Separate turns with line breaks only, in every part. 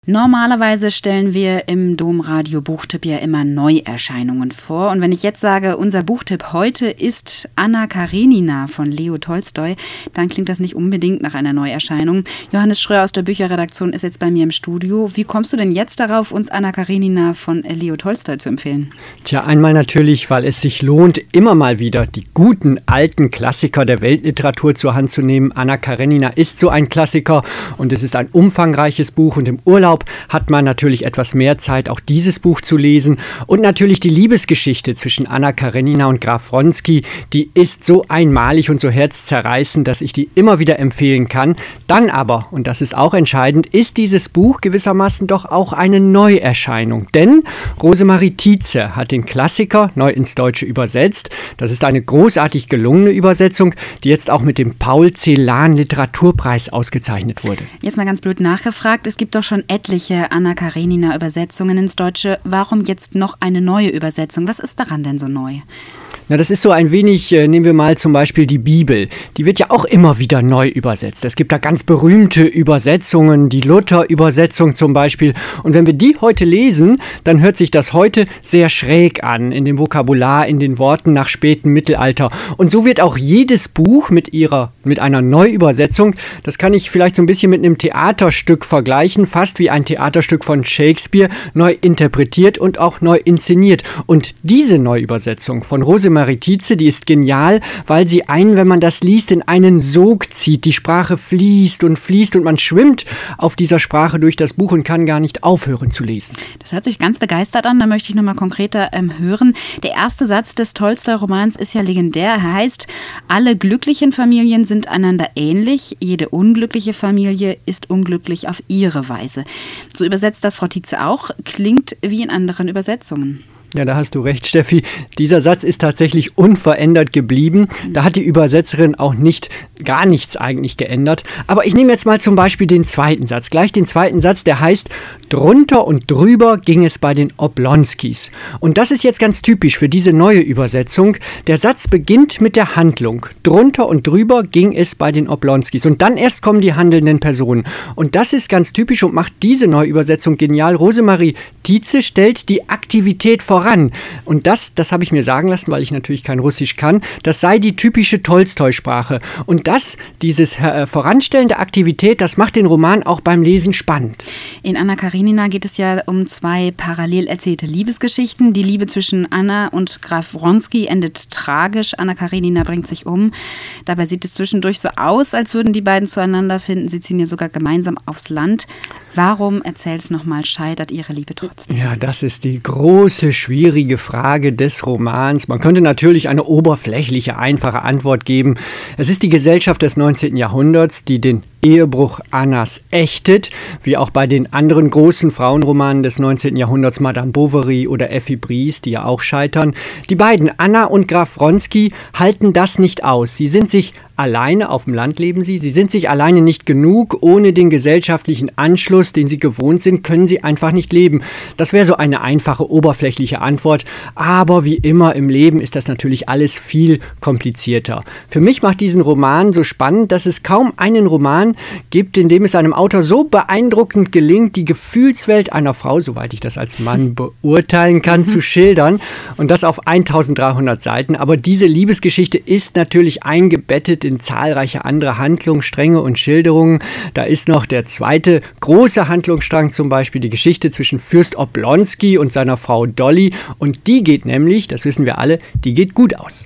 Normalerweise stellen wir im Domradio Buchtipp ja immer Neuerscheinungen vor. Und wenn ich jetzt sage, unser Buchtipp heute ist Anna Karenina von Leo Tolstoi, dann klingt das nicht unbedingt nach einer Neuerscheinung. Johannes Schröer aus der Bücherredaktion ist jetzt bei mir im Studio. Wie kommst du denn jetzt darauf, uns Anna Karenina von Leo Tolstoi zu empfehlen?
Tja, einmal natürlich, weil es sich lohnt, immer mal wieder die guten alten Klassiker der Weltliteratur zur Hand zu nehmen. Anna Karenina ist so ein Klassiker und es ist ein umfangreiches Buch und im Urlaub hat man natürlich etwas mehr Zeit, auch dieses Buch zu lesen. Und natürlich die Liebesgeschichte zwischen Anna Karenina und Graf Wronski, die ist so einmalig und so herzzerreißend, dass ich die immer wieder empfehlen kann. Dann aber, und das ist auch entscheidend, ist dieses Buch gewissermaßen doch auch eine Neuerscheinung. Denn Rosemarie Tiedtze hat den Klassiker neu ins Deutsche übersetzt. Das ist eine großartig gelungene Übersetzung, die jetzt auch mit dem Paul Celan Literaturpreis ausgezeichnet wurde.
Jetzt mal ganz blöd nachgefragt, es gibt doch schon etliche Anna Karenina Übersetzungen ins Deutsche. Warum jetzt noch eine neue Übersetzung? Was ist daran denn so neu?
Na, das ist so ein wenig, nehmen wir mal zum Beispiel die Bibel. Die wird ja auch immer wieder neu übersetzt. Es gibt da ganz berühmte Übersetzungen, die Luther-Übersetzung zum Beispiel. Und wenn wir die heute lesen, dann hört sich das heute sehr schräg an, in dem Vokabular, in den Worten nach spätem Mittelalter. Und so wird auch jedes Buch mit einer Neuübersetzung, das kann ich vielleicht so ein bisschen mit einem Theaterstück vergleichen, fast wie ein Theaterstück von Shakespeare, neu interpretiert und auch neu inszeniert. Und diese Neuübersetzung von Rosemarie Tiedtze, die ist genial, weil sie einen, wenn man das liest, in einen Sog zieht. Die Sprache fließt und man schwimmt auf dieser Sprache durch das Buch und kann gar nicht aufhören zu lesen.
Das hört sich ganz begeistert an, da möchte ich nochmal konkreter hören. Der erste Satz des Tolstoi-Romans ist ja legendär. Er heißt, alle glücklichen Familien sind einander ähnlich, jede unglückliche Familie ist unglücklich auf ihre Weise. So übersetzt das Frau Tiedtze auch, klingt wie in anderen Übersetzungen.
Ja, da hast du recht, Steffi. Dieser Satz ist tatsächlich unverändert geblieben. Da hat die Übersetzerin auch gar nichts eigentlich geändert. Aber ich nehme jetzt mal zum Beispiel den zweiten Satz. Gleich den zweiten Satz, der heißt, drunter und drüber ging es bei den Oblonskis. Und das ist jetzt ganz typisch für diese neue Übersetzung. Der Satz beginnt mit der Handlung. Drunter und drüber ging es bei den Oblonskis. Und dann erst kommen die handelnden Personen. Und das ist ganz typisch und macht diese Neuübersetzung genial. Rosemarie Tiedtze stellt die Aktivität voran. Und das habe ich mir sagen lassen, weil ich natürlich kein Russisch kann, das sei die typische Tolstoi-Sprache. Und dieses Voranstellen der Aktivität, das macht den Roman auch beim Lesen spannend.
In Anna Karenina geht es ja um zwei parallel erzählte Liebesgeschichten. Die Liebe zwischen Anna und Graf Wronski endet tragisch. Anna Karenina bringt sich um. Dabei sieht es zwischendurch so aus, als würden die beiden zueinander finden. Sie ziehen ja sogar gemeinsam aufs Land. Warum, erzähl's nochmal, scheitert ihre Liebe trotzdem?
Ja, das ist die große, schwierige Frage des Romans. Man könnte natürlich eine oberflächliche, einfache Antwort geben. Es ist die Gesellschaft des 19. Jahrhunderts, die den Ehebruch Annas ächtet, wie auch bei den anderen großen Frauenromanen des 19. Jahrhunderts, Madame Bovary oder Effi Briest, die ja auch scheitern. Die beiden, Anna und Graf Wronski, halten das nicht aus. Sie sind sich alleine, auf dem Land leben sie sind sich alleine nicht genug. Ohne den gesellschaftlichen Anschluss, den sie gewohnt sind, können sie einfach nicht leben. Das wäre so eine einfache, oberflächliche Antwort. Aber wie immer im Leben ist das natürlich alles viel komplizierter. Für mich macht diesen Roman so spannend, dass es kaum einen Roman gibt, in dem es einem Autor so beeindruckend gelingt, die Gefühlswelt einer Frau, soweit ich das als Mann beurteilen kann, zu schildern. Und das auf 1300 Seiten. Aber diese Liebesgeschichte ist natürlich eingebettet in zahlreiche andere Handlungsstränge und Schilderungen. Da ist noch der zweite große Handlungsstrang, zum Beispiel die Geschichte zwischen Fürst Oblonski und seiner Frau Dolly. Und die geht nämlich, das wissen wir alle, die geht gut aus.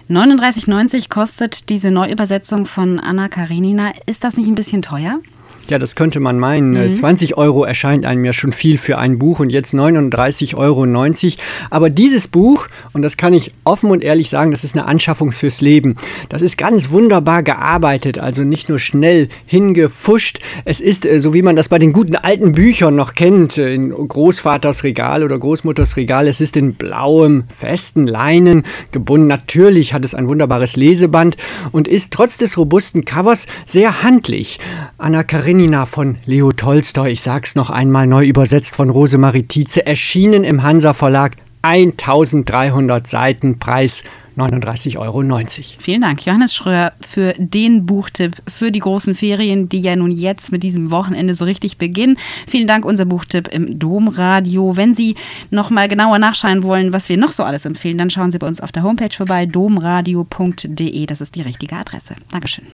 39,90 kostet diese Neuübersetzung von Anna Karenina. Ist das nicht ein bisschen teuer?
Ja, das könnte man meinen. 20 € erscheint einem ja schon viel für ein Buch und jetzt 39,90 €. Aber dieses Buch, und das kann ich offen und ehrlich sagen, das ist eine Anschaffung fürs Leben. Das ist ganz wunderbar gearbeitet, also nicht nur schnell hingefuscht. Es ist, so wie man das bei den guten alten Büchern noch kennt, in Großvaters Regal oder Großmutters Regal. Es ist in blauem, festen Leinen gebunden. Natürlich hat es ein wunderbares Leseband und ist trotz des robusten Covers sehr handlich. Anna Karenina von Leo Tolstoi, ich sag's noch einmal, neu übersetzt von Rosemarie Tiedtze, erschienen im Hansa Verlag, 1300 Seiten, Preis 39,90 €.
Vielen Dank, Johannes Schröer, für den Buchtipp für die großen Ferien, die ja nun jetzt mit diesem Wochenende so richtig beginnen. Vielen Dank, unser Buchtipp im Domradio. Wenn Sie noch mal genauer nachschauen wollen, was wir noch so alles empfehlen, dann schauen Sie bei uns auf der Homepage vorbei, domradio.de. Das ist die richtige Adresse. Dankeschön.